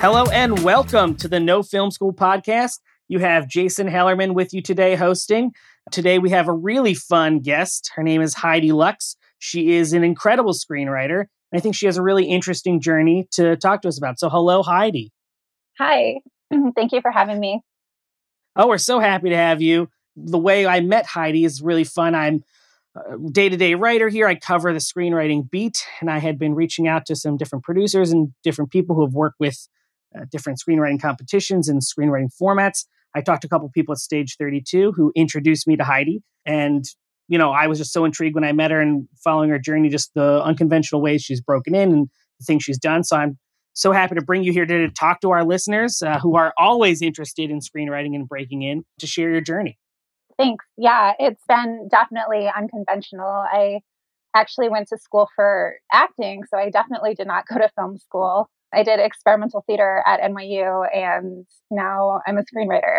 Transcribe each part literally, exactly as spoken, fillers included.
Hello and welcome to the No Film School podcast. You have Jason Hellerman with you today hosting. Today we have a really fun guest. Her name is Heidi Lux. She is an incredible screenwriter. And I think she has a really interesting journey to talk to us about. So hello, Heidi. Hi. Thank you for having me. Oh, we're so happy to have you. The way I met Heidi is really fun. I'm a day-to-day writer here. I cover the screenwriting beat, and I had been reaching out to some different producers and different people who have worked with uh, different screenwriting competitions and screenwriting formats. I talked to a couple of people at Stage thirty-two who introduced me to Heidi. And, you know, I was just so intrigued when I met her and following her journey, just the unconventional ways she's broken in and the things she's done. So I'm so happy to bring you here today to talk to our listeners uh, who are always interested in screenwriting and breaking in to share your journey. Thanks. Yeah, it's been definitely unconventional. I actually went to school for acting, so I definitely did not go to film school. I did experimental theater at N Y U, and now I'm a screenwriter.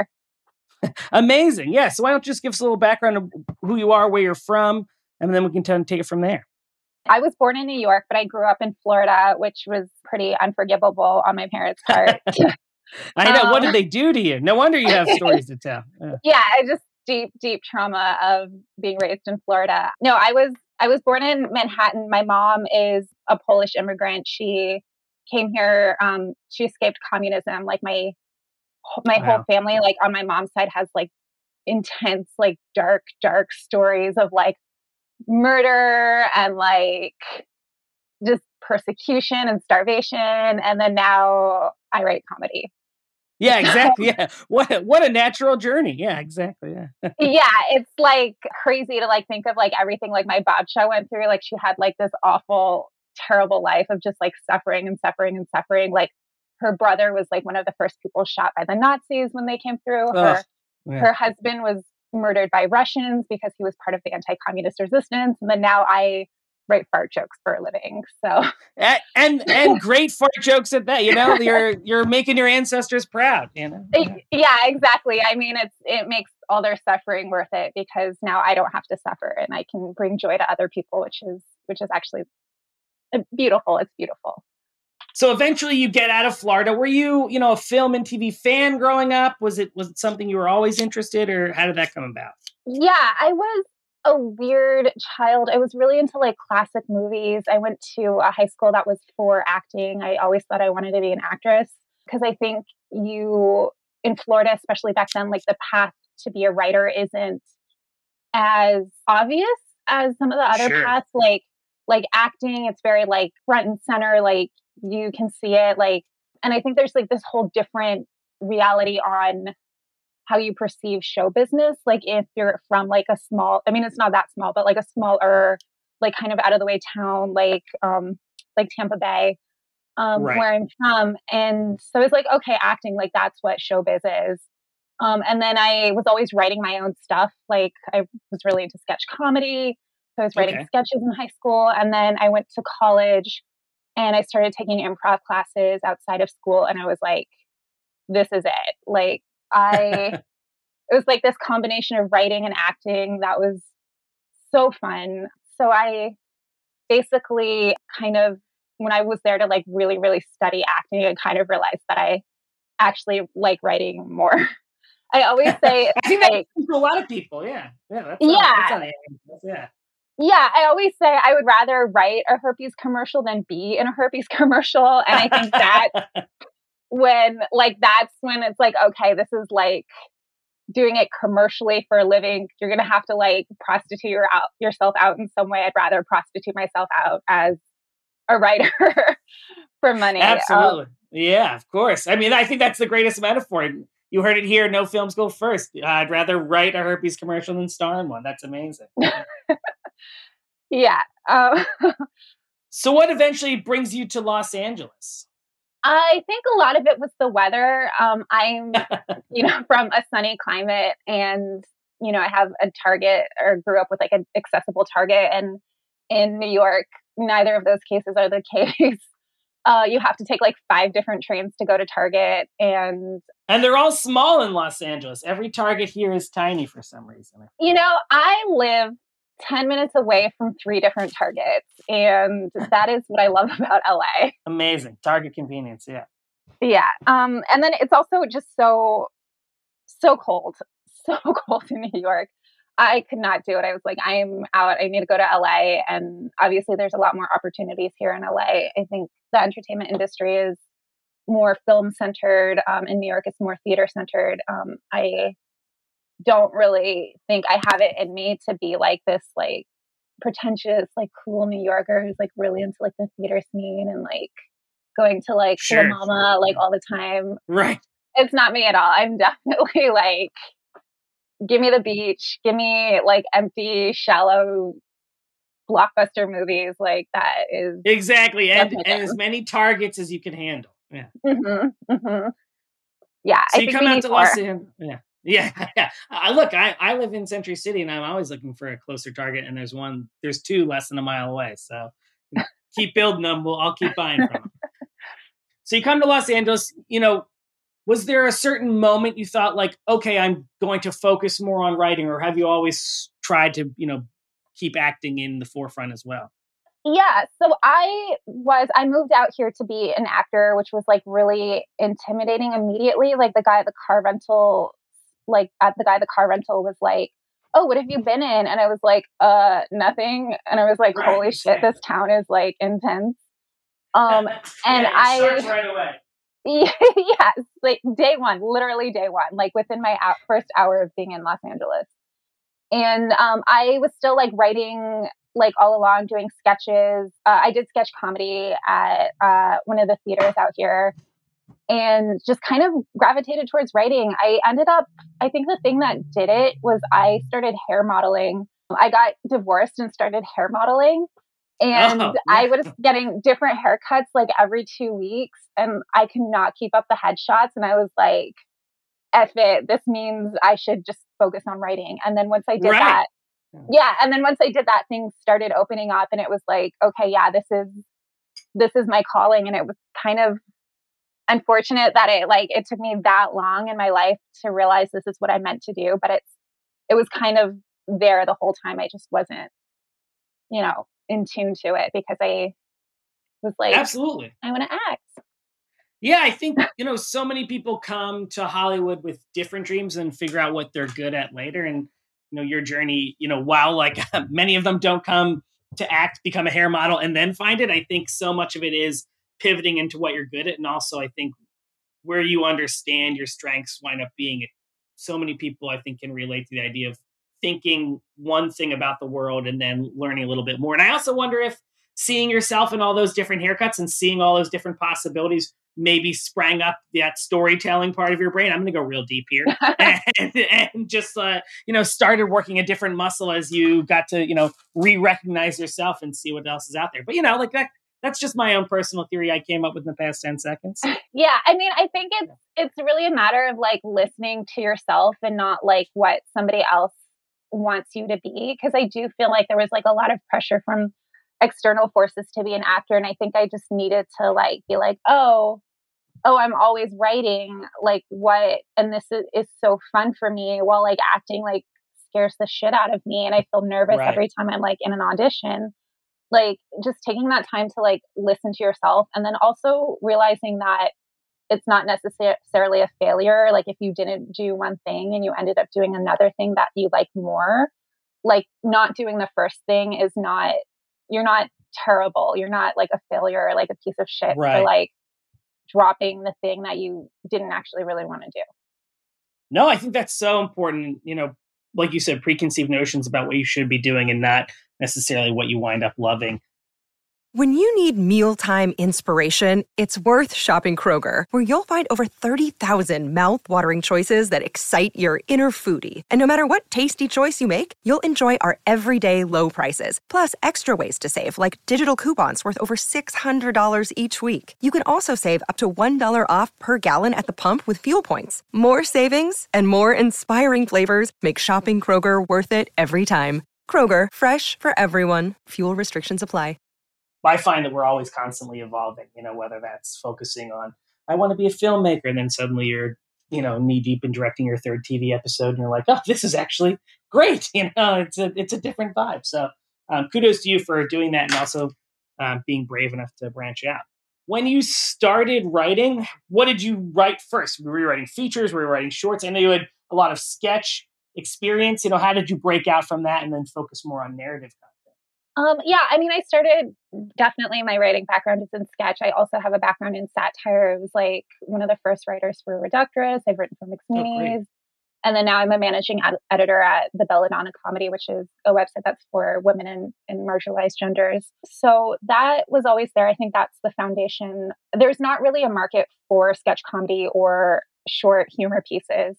Amazing. Yeah. So why don't you just give us a little background of who you are, where you're from, and then we can t- take it from there. I was born in New York, but I grew up in Florida, which was pretty unforgivable on my parents' part. I know. Um, What did they do to you? No wonder you have stories to tell. Yeah. yeah, I just deep, deep trauma of being raised in Florida. No, I was I was born in Manhattan. My mom is a Polish immigrant. She came here. Um, she escaped communism. Like my my whole Wow. family, like on my mom's side, has like intense, like dark, dark stories of like murder and like just persecution and starvation. And then now I write comedy. Yeah, exactly. Yeah. What what a natural journey. Yeah, exactly. Yeah. Yeah, it's like crazy to like think of like everything like my Babcia went through. Like she had like this awful, terrible life of just like suffering and suffering and suffering. Like her brother was like one of the first people shot by the Nazis when they came through. Her Ugh, yeah. her husband was murdered by Russians because he was part of the anti-communist resistance. And then now I write fart jokes for a living. So And, and and great fart jokes at that. You know, you're you're making your ancestors proud. You know. Yeah. yeah, exactly. I mean, it's it makes all their suffering worth it because now I don't have to suffer and I can bring joy to other people, which is which is actually beautiful. It's beautiful. So eventually, you get out of Florida. Were you, you know, a film and T V fan growing up? Was it was it something you were always interested, or how did that come about? Yeah, I was a weird child. I was really into like classic movies. I went to a high school that was for acting. I always thought I wanted to be an actress because I think you in Florida, especially back then, like the path to be a writer isn't as obvious as some of the other Sure. paths. Like like acting, it's very like front and center, like you can see it. Like and I think there's like this whole different reality on how you perceive show business. Like if you're from like a small, I mean, it's not that small, but like a smaller, like kind of out of the way town, like, um, like Tampa Bay, um, Right. where I'm from. And so it's like, okay, acting, like that's what showbiz is. Um, and then I was always writing my own stuff. Like I was really into sketch comedy. So I was writing Okay. sketches in high school. And then I went to college and I started taking improv classes outside of school. And I was like, this is it. Like, I, it was like this combination of writing and acting that was so fun. So I basically kind of, when I was there to like really, really study acting, I kind of realized that I actually like writing more. I always say, I think that's like, for a lot of people. Yeah. Yeah. That's yeah, not, that's not the yeah. yeah, I always say I would rather write a herpes commercial than be in a herpes commercial. And I think that when, like, that's when it's like, okay, this is like, doing it commercially for a living, you're going to have to like prostitute your out, yourself out in some way. I'd rather prostitute myself out as a writer for money. Absolutely. Um, Yeah, of course. I mean, I think that's the greatest metaphor. You heard it here. No film school first. I'd rather write a herpes commercial than star in one. That's amazing. yeah. Um, So what eventually brings you to Los Angeles? I think a lot of it was the weather. Um, I'm, you know, from a sunny climate and, you know, I have a Target or grew up with like an accessible Target. And in New York, neither of those cases are the case. Uh, you have to take like five different trains to go to Target. And, And they're all small in Los Angeles. Every Target here is tiny for some reason. you know, I live ten minutes away from three different Targets. And that is what I love about L A. Amazing. Target convenience, yeah. Yeah. Um, and then it's also just so, so cold, so cold in New York. I could not do it. I was like, I'm out. I need to go to L A. And obviously, there's a lot more opportunities here in L A. I think the entertainment industry is more film centered. Um, in New York, it's more theater centered. Um, I don't really think I have it in me to be like this, like pretentious, like cool New Yorker who's like really into like the theater scene and like going to like La Sure. Mama like all the time. Right. It's not me at all. I'm definitely like, give me the beach, give me like empty, shallow blockbuster movies. Like that is Exactly. that's And my and as jam. many targets as you can handle. Yeah. hmm hmm Yeah, So I you think come we out need to more. Los Angeles. Yeah. Yeah. Yeah. I look, I, I live in Century City and I'm always looking for a closer target. And there's one, there's two less than a mile away. So keep building them. We'll, I'll keep buying from them. So you come to Los Angeles, you know, was there a certain moment you thought like, okay, I'm going to focus more on writing, or have you always tried to, you know, keep acting in the forefront as well? Yeah, so I was I moved out here to be an actor, which was like really intimidating immediately. Like the guy at the car rental, like at the guy at the car rental was like, "Oh, what have you been in?" And I was like, "Uh, nothing." And I was like, Right, "Holy shit, this exactly. town is like intense." Um, and Yeah, it starts I, right away. yes, like day one, literally day one, like within my out, first hour of being in Los Angeles. And um, I was still like writing like all along, doing sketches. Uh, I did sketch comedy at uh, one of the theaters out here, and just kind of gravitated towards writing. I ended up, I think the thing that did it was I started hair modeling. I got divorced and started hair modeling. And Oh, I yeah. was getting different haircuts like every two weeks, and I could not keep up the headshots. And I was like, F it, this means I should just focus on writing. And then once I did Right. that, yeah, and then once I did that, things started opening up, and it was like, okay, yeah, this is this is my calling. And it was kind of unfortunate that it like it took me that long in my life to realize this is what I meant to do, but it's it was kind of there the whole time. I just wasn't, you know, in tune to it because I was like, Absolutely. I want to act. Yeah, I think, you know, so many people come to Hollywood with different dreams and figure out what they're good at later. And, you know, your journey, you know, while like many of them don't come to act, become a hair model, and then find it, I think so much of it is pivoting into what you're good at. And also, I think where you understand your strengths wind up being it. So many people, I think, can relate to the idea of thinking one thing about the world and then learning a little bit more. And I also wonder if seeing yourself in all those different haircuts and seeing all those different possibilities maybe sprang up that storytelling part of your brain. I'm going to go real deep here, and, and just uh, you know started working a different muscle as you got to you know re-recognize yourself and see what else is out there. But you know, like that. That's just my own personal theory I came up with in the past ten seconds. Yeah, I mean, I think it's it's really a matter of like listening to yourself and not like what somebody else wants you to be. Because I do feel like there was like a lot of pressure from external forces to be an actor, and I think I just needed to like be like, oh, oh, I'm always writing. Like what? And this is, is so fun for me. While like acting like scares the shit out of me, and I feel nervous Right. every time I'm like in an audition. Like just taking that time to like listen to yourself, and then also realizing that it's not necessarily a failure. Like if you didn't do one thing and you ended up doing another thing that you like more, like not doing the first thing is not, you're not terrible. You're not like a failure, or like a piece of shit for Right. like dropping the thing that you didn't actually really want to do. No, I think that's so important. You know, like you said, preconceived notions about what you should be doing and not necessarily what you wind up loving. When you need mealtime inspiration, it's worth shopping Kroger, where you'll find over thirty thousand mouthwatering choices that excite your inner foodie. And no matter what tasty choice you make, you'll enjoy our everyday low prices, plus extra ways to save, like digital coupons worth over six hundred dollars each week. You can also save up to one dollar off per gallon at the pump with fuel points. More savings and more inspiring flavors make shopping Kroger worth it every time. Kroger, fresh for everyone. Fuel restrictions apply. I find that we're always constantly evolving, you know, whether that's focusing on, I want to be a filmmaker. And then suddenly you're, you know, knee deep in directing your third T V episode. And you're like, oh, this is actually great. You know, it's a, it's a different vibe. So um, kudos to you for doing that. And also um, being brave enough to branch out. when you started writing, what did you write first? Were you writing features? Were you writing shorts? I know you had a lot of sketch experience. You know, how did you break out from that and then focus more on narrative content? Um, yeah, I mean, I started definitely my writing background is in sketch. I also have a background in satire. I was like one of the first writers for Reductress. I've written for Oh, great. McSweeney's. And then now I'm a managing ed- editor at the Belladonna Comedy, which is a website that's for women and, and marginalized genders. So that was always there. I think that's the foundation. There's not really a market for sketch comedy or short humor pieces.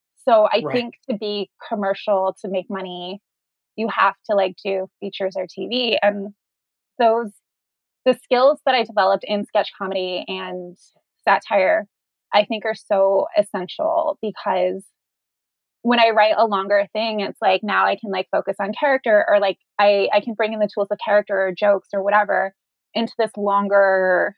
So I Right. think to be commercial, to make money, you have to like do features or T V. And those, the skills that I developed in sketch comedy and satire, I think are so essential because when I write a longer thing, it's like now I can like focus on character or like I, I can bring in the tools of character or jokes or whatever into this longer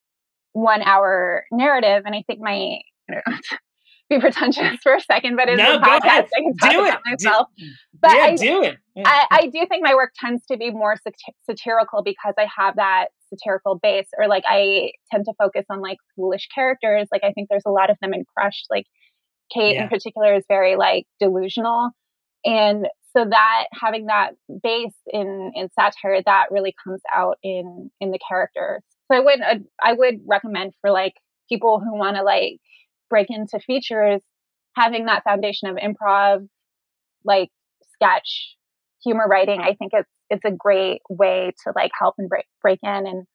one hour narrative. And I think my, I don't know, to be pretentious for a second, but it's a No, go podcast. ahead. I can talk Do it. about Do, myself. But yeah, I, do it. Yeah. I, I do think my work tends to be more sat- satirical because I have that satirical base, or like I tend to focus on like foolish characters. Like I think there's a lot of them in Crush. Like Kate in Yeah. particular is very like delusional. And so that having that base in in satire, that really comes out in in the characters. So I would uh, I would recommend for like people who want to like break into features, having that foundation of improv, like sketch, humor writing. I think it's it's a great way to like help and break break in. And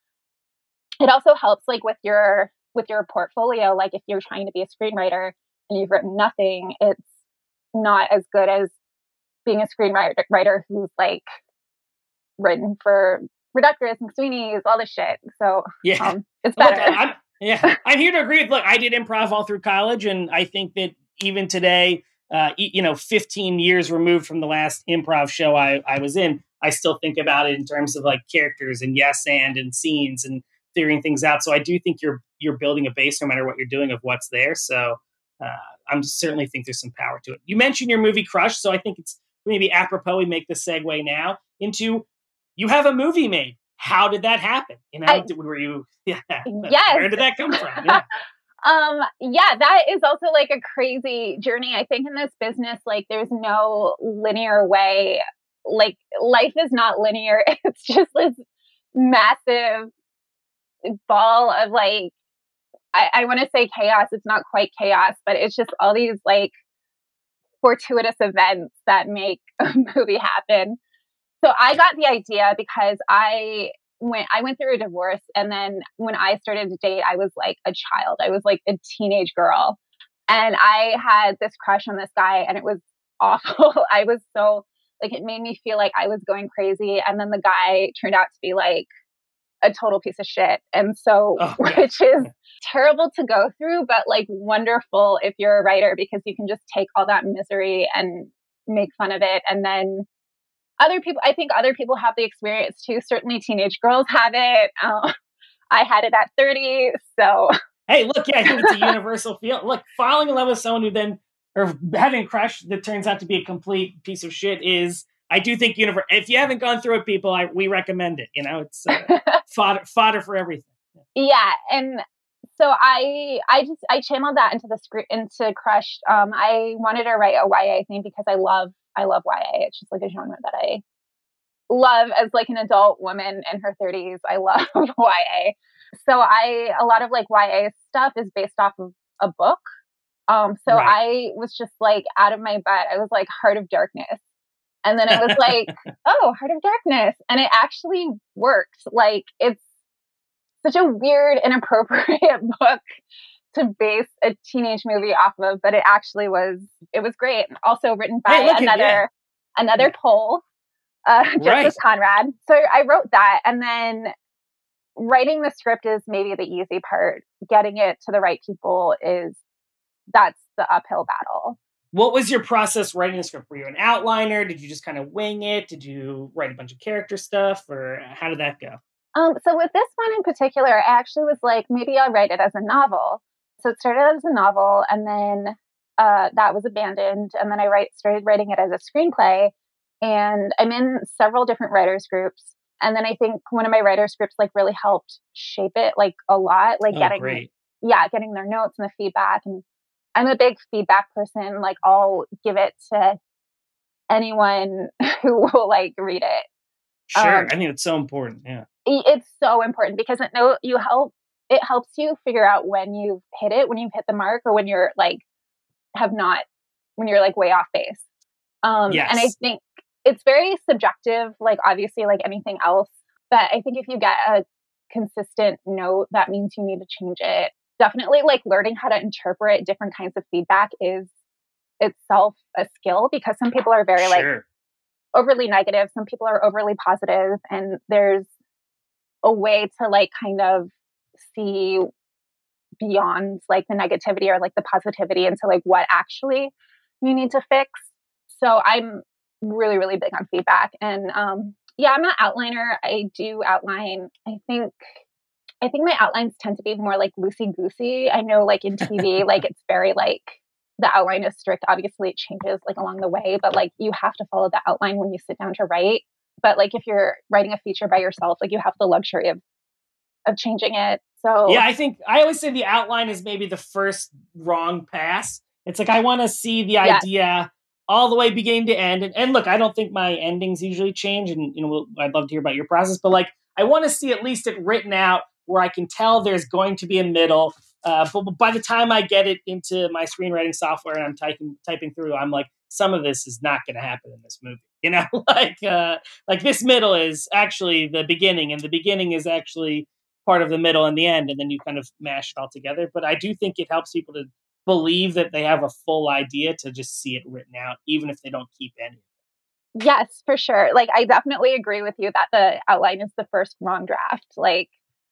it also helps like with your with your portfolio. Like if you're trying to be a screenwriter and you've written nothing, it's not as good as being a screenwriter writer who's like written for Reductress and McSweeney's, all this shit. So Yeah. um, it's Look, better. I- I'm yeah, I'm here to agree. Look, I did improv all through college, and I think that even today, uh, y- you know, fifteen years removed from the last improv show I, I was in, I still think about it in terms of like characters and yes and and scenes and figuring things out. So I do think you're you're building a base no matter what you're doing of what's there. So uh, I'm certainly think there's some power to it. You mentioned your movie Crush, so I think it's maybe apropos we make the segue now into you have a movie made. How did that happen? You know, I, did, were you, yeah, yes. where did that come from? Yeah. um, yeah, that is also like a crazy journey. I think in this business, like there's no linear way. Like life is not linear. It's just this massive ball of like, I, I want to say chaos. It's not quite chaos, but it's just all these like fortuitous events that make a movie happen. So I got the idea because I went I went through a divorce, and then when I started to date, I was like a child. I was like a teenage girl. And I had this crush on this guy, and it was awful. I was so like it made me feel like I was going crazy. And then the guy turned out to be like a total piece of shit. And so Oh, which is terrible to go through, but like wonderful if you're a writer because you can just take all that misery and make fun of it. And then other people, I think other people have the experience too. Certainly teenage girls have it. Um, I had it at thirty. So, hey, look, yeah, I think it's a universal feel. Look, falling in love with someone who then, or having a crush that turns out to be a complete piece of shit is, I do think, univer- if you haven't gone through it, people, I, we recommend it. You know, it's uh, fodder, fodder for everything. yeah. And so I, I just, I channeled that into the script, into Crush. Um, I wanted to write a Y A thing because I love, I love Y A. It's just like a genre that I love as like an adult woman in her thirties. I love Y A. So I, a lot of like Y A stuff is based off of a book. Um, so Right. I was just like out of my butt. I was like Heart of Darkness. And then I was like, oh, Heart of Darkness. And it actually works. Like it's such a weird, inappropriate book to base a teenage movie off of, but it actually was, it was great. Also written by Hey, look at- another, yeah. another Yeah. Pole, uh, Joseph Right. Conrad. So I wrote that, and then writing the script is maybe the easy part. Getting it to the right people is, that's the uphill battle. What was your process writing the script? Were you an outliner? Did you just kind of wing it? Did you write a bunch of character stuff, or how did that go? Um, so with this one in particular, I actually was like, maybe I'll write it as a novel. So it started out as a novel, and then uh, that was abandoned. And then I write, started writing it as a screenplay. And I'm in several different writers groups. and then I think one of my writer scripts like really helped shape it like a lot, like Oh, getting, great. yeah, getting their notes and the feedback. And I'm a big feedback person. Like I'll give it to anyone who will like read it. Sure. Um, I think it's so important. Yeah. i- it's so important because it no, you help, it helps you figure out when you've hit it, when you've hit the mark, or when you're like have not, when you're like way off base. Um, and I Yes. think it's very subjective, like obviously like anything else. But I think if you get a consistent note, that means you need to change it. Definitely like learning how to interpret different kinds of feedback is itself a skill because some people are very like Sure. overly negative, some people are overly positive, and there's a way to like kind of see beyond like the negativity or like the positivity into like what actually you need to fix. So I'm really, really big on feedback. And um yeah, I'm an outliner. I do outline. I think I think my outlines tend to be more like loosey goosey. I know like in T V, like it's very like the outline is strict. Obviously it changes like along the way, but like you have to follow the outline when you sit down to write. But like if you're writing a feature by yourself, like you have the luxury of of changing it. So Yeah, I think I always say the outline is maybe the first wrong pass. It's like I want to see the yeah, idea all the way beginning to end. And, and look, I don't think my endings usually change, and you know, we'll, I'd love to hear about your process. But like, I want to see at least it written out where I can tell there's going to be a middle. Uh, but, but by the time I get it into my screenwriting software and I'm typing typing through, I'm like, some of this is not going to happen in this movie. You know, like uh, like this middle is actually the beginning, and the beginning is actually part of the middle and the end, and then you kind of mash it all together. But I do think it helps people to believe that they have a full idea to just see it written out, even if they don't keep any. yes, for sure. Like I definitely agree with you that the outline is the first wrong draft. Like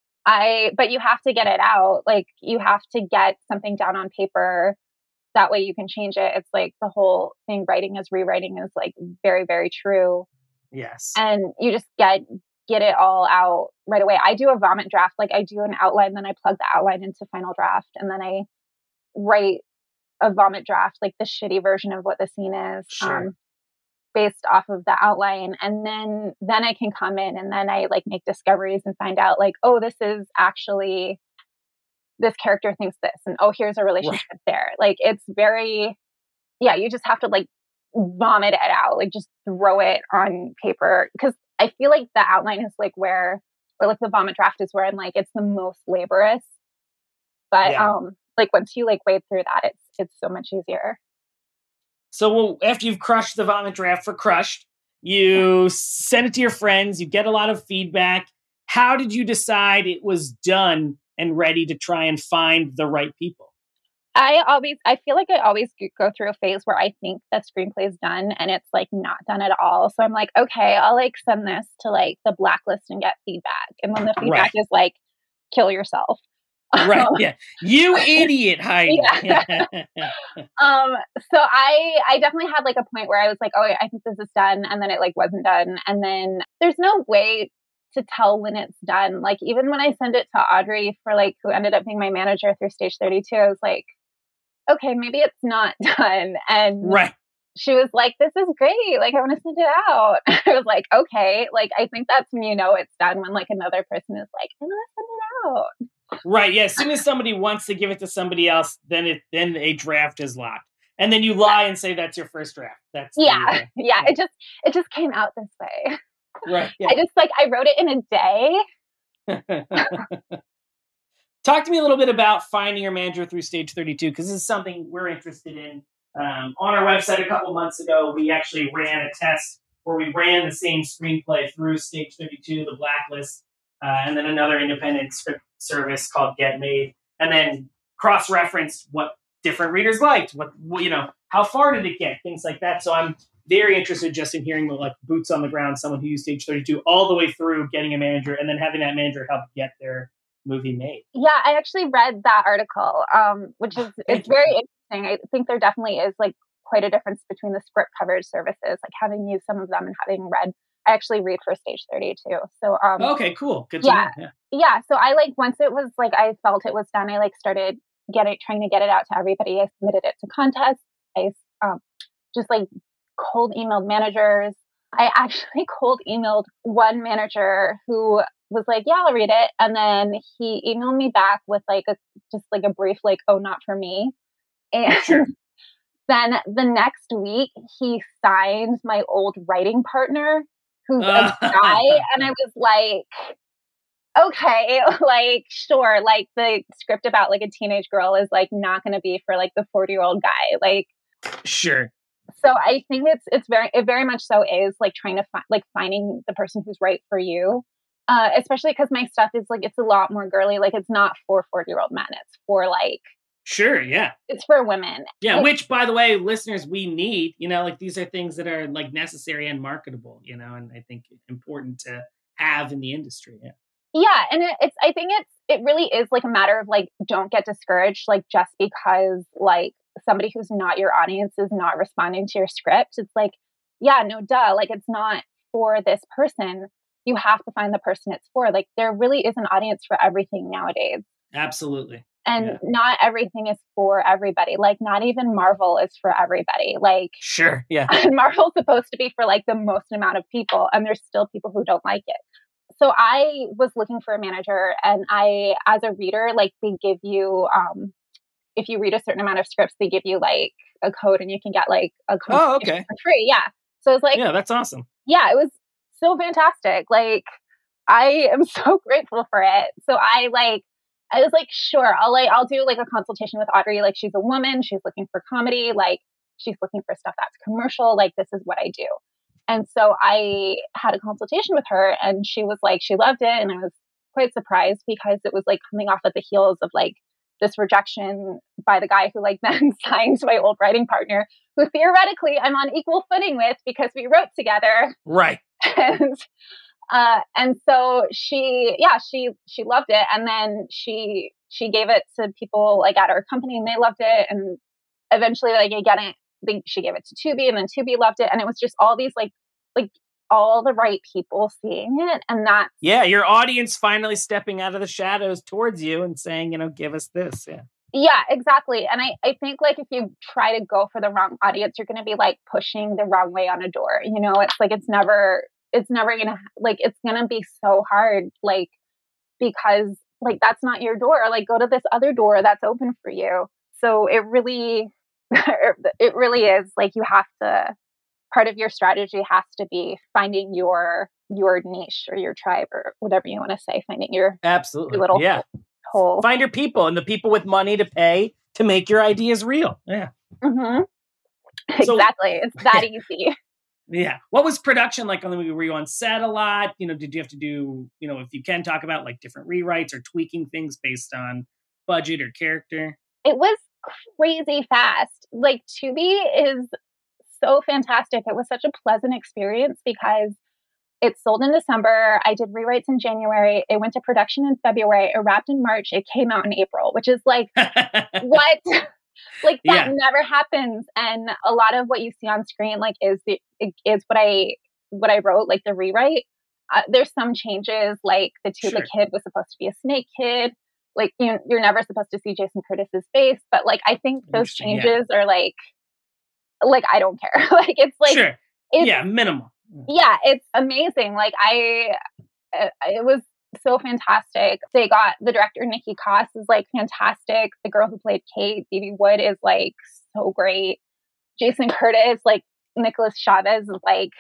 I but you have to get it out. Like you have to get something down on paper. That way you can change it. It's like the whole thing writing is rewriting is like very, very true. Yes. And you just get get it all out right away. I do a vomit draft. Like I do an outline, then I plug the outline into final draft, and then I write a vomit draft, like the shitty version of what the scene is, Sure. um, based off of the outline. And then then I can come in and then I like make discoveries and find out like, oh, this is actually this character thinks this, and oh, here's a Right. relationship there. Like it's very, yeah, you just have to like vomit it out, like just throw it on paper. Cause I feel like the outline is like where, or like the vomit draft is where I'm like, it's the most laborious. But Yeah. um, like once you like wade through that, it's it's so much easier. So well, after you've crushed the vomit draft for Crushed, you send it to your friends, you get a lot of feedback. How did you decide it was done and ready to try and find the right people? I always, I feel like I always g- go through a phase where I think the screenplay is done and it's like not done at all. So I'm like, okay, I'll like send this to like the blacklist and get feedback. And then the feedback Right. is like, kill yourself. Right. Um, Yeah. You idiot, Heidi. yeah. Um, so I I definitely had like a point where I was like, oh, I think this is done, and then it like wasn't done, and then there's no way to tell when it's done. Like even when I sent it to Audrey for like who ended up being my manager through Stage thirty-two, I was like, okay, maybe it's not done, and Right. she was like, this is great, like I want to send it out. I was like, okay, like I think that's when you know it's done, when like another person is like, I'm gonna send it out. Right. Yeah. As soon as somebody wants to give it to somebody else, then it then a draft is locked, and then you lie and say that's your first draft. That's Yeah, the uh, yeah, yeah. it just it just came out this way. Right. I just like I wrote it in a day. Yeah. Talk to me a little bit about finding your manager through Stage thirty-two, because this is something we're interested in. Um, on our website a couple months ago, we actually ran a test where we ran the same screenplay through Stage thirty-two, the Blacklist, uh, and then another independent script service called Get Made, and then cross-referenced what different readers liked, what, what you know, how far did it get, things like that. So I'm very interested just in hearing like boots on the ground, someone who used Stage thirty-two all the way through getting a manager, and then having that manager help get their movie made. Yeah, I actually read that article, um, which is Thank it's you. very interesting. I think there definitely is like quite a difference between the script coverage services, like having used some of them and having read. I actually read for Stage thirty-two. So um, Okay, cool. Good to yeah, know. Yeah. yeah. So I like once it was like I felt it was done, I like started getting trying to get it out to everybody. I submitted it to contests. I um, just like cold emailed managers. I actually cold emailed one manager who was like, yeah, I'll read it. And then he emailed me back with like a, just like a brief, like, oh, not for me. And Sure. then the next week he signed my old writing partner who's a guy. And I was like, okay, like, sure. Like the script about like a teenage girl is like not going to be for like the forty year old guy. Like, Sure. so I think it's, it's very, it very much so is like trying to find, like finding the person who's right for you. Uh, especially because my stuff is like, it's a lot more girly. Like it's not for forty year old men. It's for like, Sure. Yeah. it's for women. Yeah. Like, Which, by the way, listeners, we need, you know, like these are things that are like necessary and marketable, you know, and I think important to have in the industry. Yeah. yeah. And it, it's, I think it's, it really is like a matter of like, don't get discouraged. Like just because like somebody who's not your audience is not responding to your script. It's like, yeah, no, duh. Like it's not for this person. You have to find the person it's for. Like there really is an audience for everything nowadays. Absolutely. And Yeah. not everything is for everybody. Like not even Marvel is for everybody. Like Sure. Yeah. Marvel's supposed to be for like the most amount of people, and there's still people who don't like it. So I was looking for a manager, and I, as a reader, like they give you, um, if you read a certain amount of scripts, they give you like a code, and you can get like a Oh, consultation okay. for free. Yeah. So it's like, Yeah, that's awesome. yeah, it was so fantastic. Like I am so grateful for it. So I like, I was like, sure, I'll like, I'll do like a consultation with Audrey. Like she's a woman, she's looking for comedy, like she's looking for stuff that's commercial. Like this is what I do. And so I had a consultation with her, and she was like, she loved it. And I was quite surprised because it was like coming off of the heels of like this rejection by the guy who like then signed my old writing partner, who theoretically I'm on equal footing with because we wrote together. Right. And uh, and so she, yeah, she she loved it, and then she she gave it to people like at our company, and they loved it, and eventually, like again, it, they, she gave it to Tubi, and then Tubi loved it, and it was just all these like like all the right people seeing it, and that Yeah, your audience finally stepping out of the shadows towards you and saying, you know, give us this. Yeah. yeah, exactly. And I I think like if you try to go for the wrong audience, you're going to be like pushing the wrong way on a door. You know, it's like it's never it's never gonna like it's gonna be so hard like because like that's not your door, like go to this other door that's open for you. So it really it really is like you have to, part of your strategy has to be finding your your niche or your tribe or whatever you want to say, finding your Absolutely. your little Yeah. hole. Find your people and the people with money to pay to make your ideas real. Yeah. Mm-hmm. So- Exactly, it's that easy. Yeah. What was production like on the movie? Were you on set a lot? You know, did you have to do, you know, if you can talk about like different rewrites or tweaking things based on budget or character? It was crazy fast. Like Tubi is so fantastic. It was such a pleasant experience because it sold in December. I did rewrites in January. It went to production in February. It wrapped in March. It came out in April, which is like, what? Like that Yeah. never happens. And a lot of what you see on screen, like, is the is what I what I wrote, like the rewrite. Uh, there's some changes, like the Tuba Sure. kid was supposed to be a snake kid. Like you, you're never supposed to see Jason Curtis's face, but like I think those Interesting, yeah. changes are like, like I don't care. Like it's like, Sure. it's, Yeah, minimal. yeah, it's amazing. Like I, uh, it was so fantastic. They got the director Nikki Koss is like fantastic. The girl who played Kate, Phoebe Wood, is like so great. Jason Curtis, like Nicholas Chavez, is like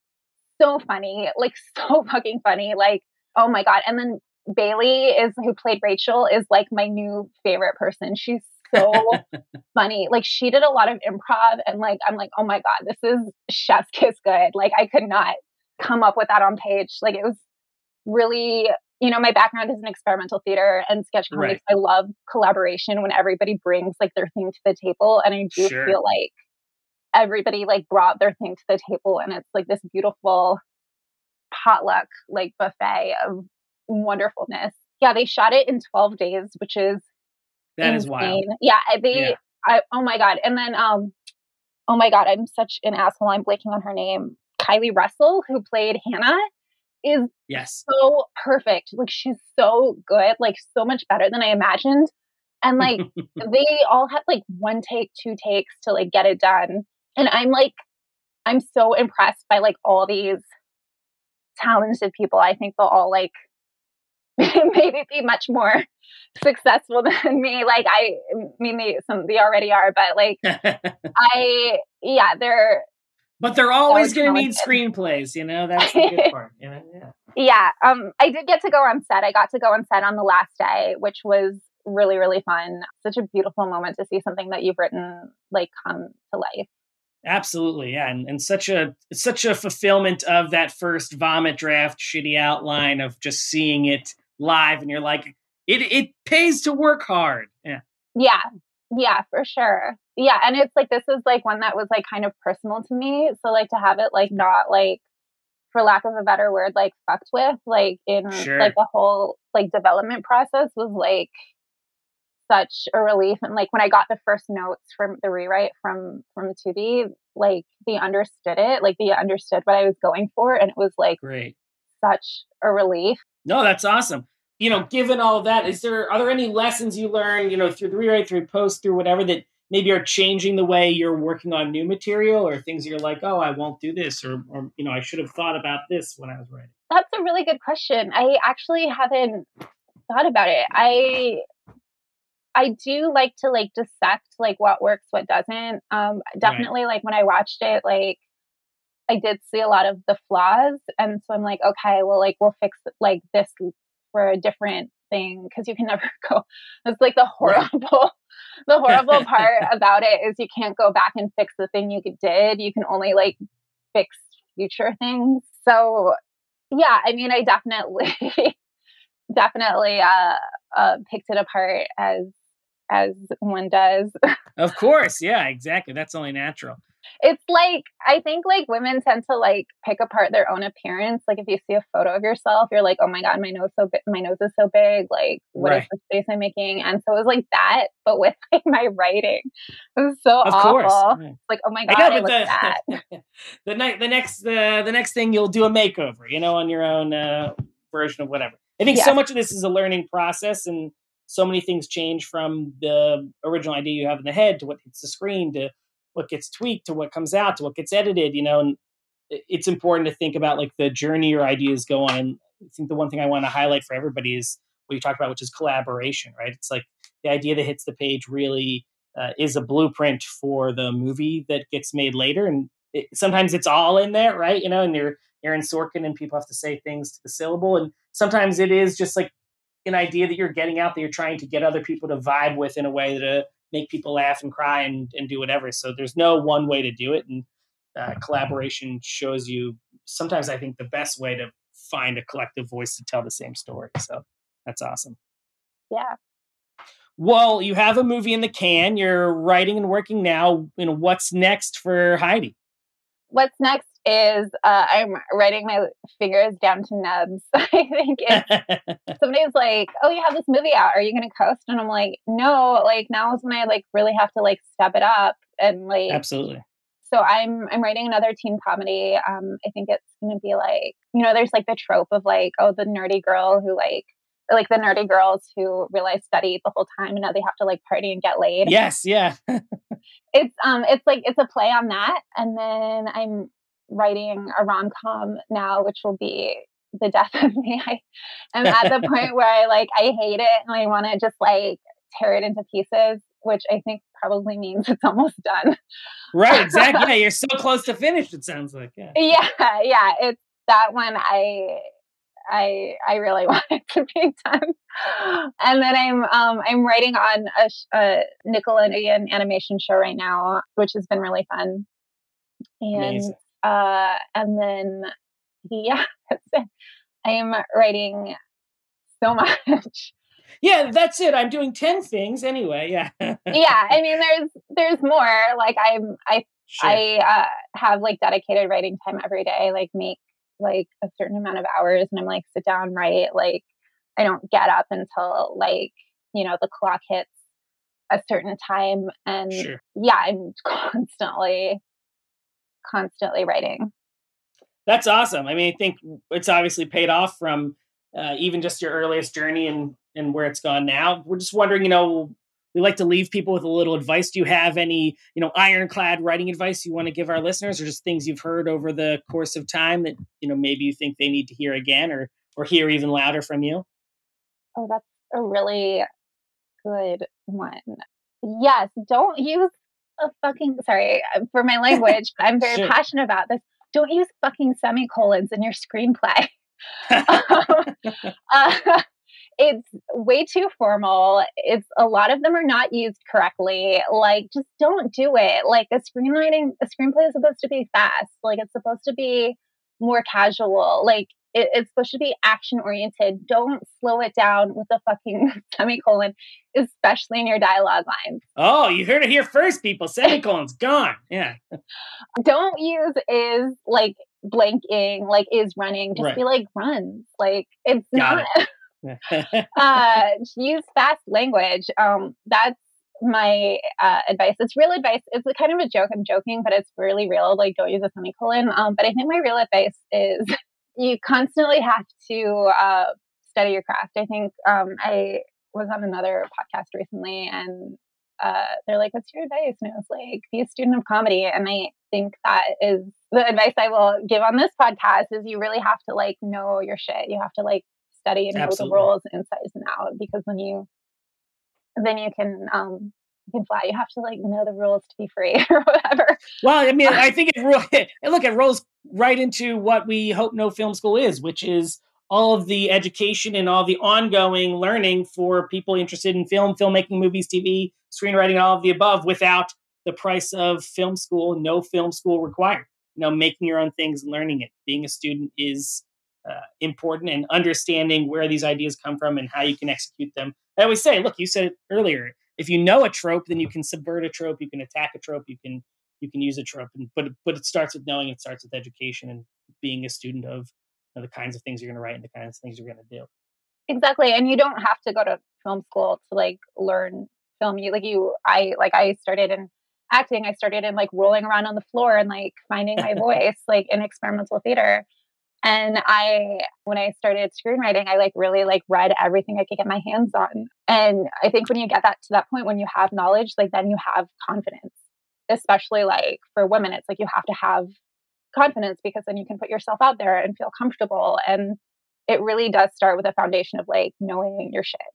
so funny, like so fucking funny. Like oh my god! And then Bailey is who played Rachel is like my new favorite person. She's so funny. Like she did a lot of improv, and like I'm like oh my god, this is chef's kiss good. Like I could not come up with that on page. Like it was really, you know, my background is in experimental theater and sketch comedy. Right. So I love collaboration when everybody brings like their thing to the table, and I do Sure. feel like everybody like brought their thing to the table, and it's like this beautiful potluck like buffet of wonderfulness. Yeah, they shot it in twelve days, which is That is insane. wild. Yeah, I- they. Yeah. I, oh my god! And then, um, oh my god, I'm such an asshole. I'm blanking on her name. Kylie Russell, who played Hannah, is Yes. so perfect. Like she's so good, like so much better than I imagined. And like they all had like one take, two takes to like get it done. And I'm like I'm so impressed by like all these talented people. I think they'll all like maybe be much more successful than me. Like I, I mean, they, some they already are, but like I, yeah, they're but they're so always going to need talented. screenplays. You know, that's the good part. You know, yeah. Yeah. Um, I did get to go on set. I got to go on set on the last day, which was really, really fun. Such a beautiful moment to see something that you've written like come to life. Absolutely, yeah, and, and such a such a fulfillment of that first vomit draft, shitty outline of just seeing it live, and you're like, it it pays to work hard. Yeah, Yeah. Yeah, for sure. Yeah. And it's like, this is like one that was like kind of personal to me. So like to have it like not like, for lack of a better word, like fucked with, like in like sure, the whole like development process was like such a relief. And like when I got the first notes from the rewrite from from Tubi, like they understood it, like they understood what I was going for, and it was like great. such a relief. No, that's awesome. You know, given all of that, is there are there any lessons you learned, you know, through the rewrite, through post, through whatever that maybe are changing the way you're working on new material, or things you're like, oh, I won't do this, or, or you know, I should have thought about this when I was writing. That's a really good question. I actually haven't thought about it. I I do like to like dissect like what works, what doesn't. Um, Right. definitely like when I watched it, like I did see a lot of the flaws, and so I'm like, okay, well, like we'll fix like this for a different thing because you can never go. It's like the Right. horrible, the horrible part about it is you can't go back and fix the thing you did. You can only like fix future things. So yeah, I mean, I definitely, definitely uh, uh, picked it apart as as one does. Of course. Yeah, exactly. That's only natural. It's like I think like women tend to like pick apart their own appearance. Like if you see a photo of yourself, you're like, "Oh my god, my nose so big, my nose is so big. Like, what is Right. this face I'm making?" And so it was like that, but with like my writing. It was so Of course. awful. Yeah. Like, oh my I god, know, I but look bad. the the next the next the the next thing you'll do a makeover, you know, on your own uh, version of whatever. I think so Yes, much of this is a learning process, and so many things change from the original idea you have in the head to what hits the screen to what gets tweaked to what comes out to what gets edited. You know, and it's important to think about like the journey your ideas go on. And I think the one thing I want to highlight for everybody is what you talked about, which is collaboration. Right? It's like the idea that hits the page really uh, is a blueprint for the movie that gets made later. And it, sometimes it's all in there, right? You know, and you're Aaron Sorkin and people have to say things to the syllable. And sometimes it is just like an idea that you're getting out that you're trying to get other people to vibe with in a way to make people laugh and cry and, and do whatever. So there's no one way to do it. And uh, collaboration shows you sometimes, I think, the best way to find a collective voice to tell the same story. So that's awesome. yeah. Well, you have a movie in the can. You're writing and working now. You know, what's next for Heidi? What's next is uh, I'm writing my fingers down to nubs. I think it's somebody's like, "Oh, you have this movie out. Are you going to coast?" And I'm like, "No, like now is when I like really have to like step it up." And like, Absolutely. so I'm I'm writing another teen comedy. Um, I think it's going to be like, you know, there's like the trope of like, oh, the nerdy girl who like, or like the nerdy girls who realize study the whole time and now they have to like party and get laid. Yes. Yeah. It's um, it's like it's a play on that. And then I'm writing a rom com now, which will be the death of me. I am at the point where I like I hate it and I want to just like tear it into pieces, which I think probably means it's almost done. Right. Exactly. Yeah. You're so close to finished. It sounds like. Yeah. Yeah, yeah, it's that one. I I I really want it to be done. And then I'm um I'm writing on a, sh- a Nickelodeon animation show right now, which has been really fun. And Amazing. uh and then yeah, that's it. I am writing so much. Yeah, that's it. I'm doing ten things anyway. Yeah. Yeah, I mean there's there's more. Like I'm I Sure. I uh have like dedicated writing time every day, like make like a certain amount of hours and I'm like sit down, write. Like I don't get up until like, you know, the clock hits a certain time and Sure. yeah, I'm constantly constantly writing. That's awesome. I mean, I think it's obviously paid off from uh, even just your earliest journey and and where it's gone now. We're just wondering, you know, we like to leave people with a little advice. Do you have any, you know, ironclad writing advice you want to give our listeners, or just things you've heard over the course of time that, you know, maybe you think they need to hear again or or hear even louder from you? Oh, that's a really good one. Yes, don't use a fucking, sorry uh, for my language, but I'm very Sure. passionate about this. Don't use fucking semicolons in your screenplay. um, uh, it's way too formal. It's a lot of them are not used correctly. Like, just don't do it. Like, a screenwriting, a screenplay is supposed to be fast. Like, it's supposed to be more casual. Like, it, it's supposed to be action oriented. Don't slow it down with a fucking semicolon, especially in your dialogue lines. Oh, you heard it here first, people. Semicolons gone. Yeah. Don't use is like blanking, like is running. Just Right. be like runs. Like, it's Got not. it. uh, use fast language. Um, that's my uh, advice. It's real advice. It's a kind of a joke. I'm joking, but it's really real. Like, don't use a semicolon. Um, but I think my real advice is you constantly have to uh, study your craft. I think um, I was on another podcast recently, and uh, they're like, "What's your advice?" And I was like, "Be a student of comedy." And I think that is the advice I will give on this podcast. Is you really have to like know your shit. You have to like study and know Absolutely. the rules inside and out, because when you then you can um you can fly. You have to like know the rules to be free or whatever. Well, I mean, I think it ro- look, it rolls right into what we hope No Film School is, which is all of the education and all the ongoing learning for people interested in film, filmmaking, movies, T V, screenwriting, all of the above, without the price of film school. No film school required. You know, making your own things and learning it. Being a student is uh, important, and understanding where these ideas come from and how you can execute them. I always say, look, you said it earlier. If you know a trope, then you can subvert a trope. You can attack a trope. You can you can use a trope. And, but but it starts with knowing. It starts with education and being a student of, you know, the kinds of things you're going to write and the kinds of things you're going to do. Exactly. And you don't have to go to film school to like learn film. You like you I like I started in acting. I started in like rolling around on the floor and like finding my voice like in experimental theater. And I, when I started screenwriting, I like really like read everything I could get my hands on. And I think when you get that to that point, when you have knowledge, like then you have confidence, especially like for women, it's like you have to have confidence, because then you can put yourself out there and feel comfortable. And it really does start with a foundation of like knowing your shit.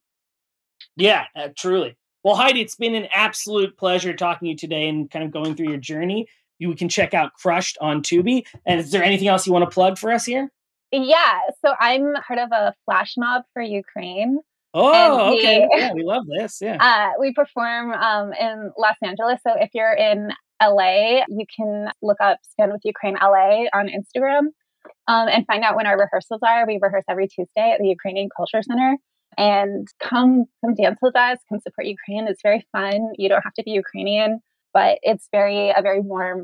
Yeah, uh, truly. Well, Heidi, it's been an absolute pleasure talking to you today and kind of going through your journey. You can check out Crushed on Tubi. And is there anything else you want to plug for us here? Yeah. So I'm part of a flash mob for Ukraine. Oh, we, okay. Yeah, we love this. Yeah. Uh, we perform um, in Los Angeles. So if you're in L A, you can look up Stand With Ukraine L A on Instagram um, and find out when our rehearsals are. We rehearse every Tuesday at the Ukrainian Culture Center. And come come dance with us. Come support Ukraine. It's very fun. You don't have to be Ukrainian, but it's very a very warm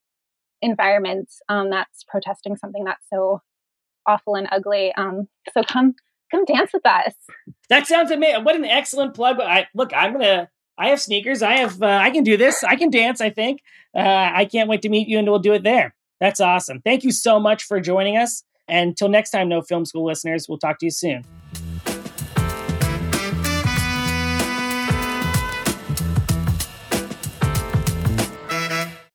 environment um, that's protesting something that's so awful and ugly. Um, so come come dance with us. That sounds amazing. What an excellent plug. I look, I'm gonna. I have sneakers. I have. Uh, I can do this. I can dance. I think. Uh, I can't wait to meet you, and we'll do it there. That's awesome. Thank you so much for joining us. And until next time, No Film School listeners, we'll talk to you soon.